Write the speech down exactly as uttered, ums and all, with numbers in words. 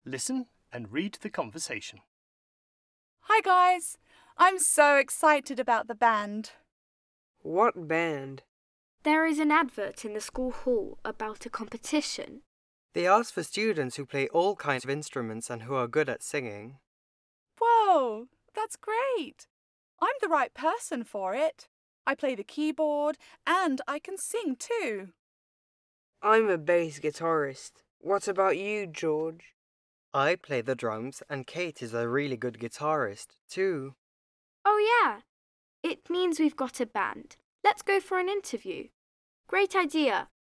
Listen and read the conversation. Hi guys, I'm so excited about the band. What band? There is an advert in the school hall about a competition. They ask for students who play all kinds of instruments and who are good at singing. Whoa, that's great. I'm the right person for it. I play the keyboard and I can sing too. I'm a bass guitarist. What about you, George? I play the drums and Kate is a really good guitarist, too. Oh yeah, it means we've got a band. Let's go for an interview. Great idea.